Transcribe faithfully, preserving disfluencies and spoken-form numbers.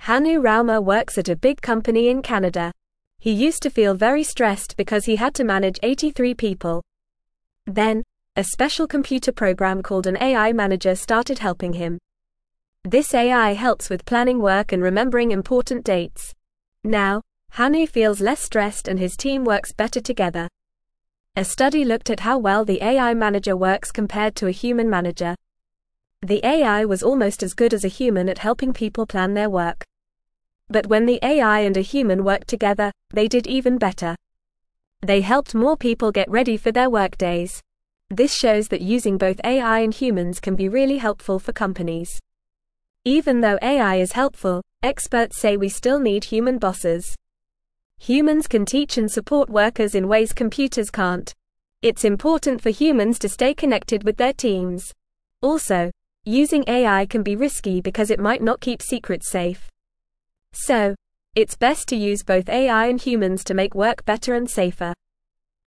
Hanu Rauma works at a big company in Canada. He used to feel very stressed because he had to manage eighty-three people. Then, a special computer program called an A I Manager started helping him. This A I helps with planning work and remembering important dates. Now, Hanu feels less stressed and his team works better together. A study looked at how well the A I Manager works compared to a human manager. The A I was almost as good as a human at helping people plan their work. But when the A I and a human worked together, they did even better. They helped more people get ready for their workdays. This shows that using both A I and humans can be really helpful for companies. Even though A I is helpful, experts say we still need human bosses. Humans can teach and support workers in ways computers can't. It's important for humans to stay connected with their teams. Also, using A I can be risky because it might not keep secrets safe. So, it's best to use both A I and humans to make work better and safer.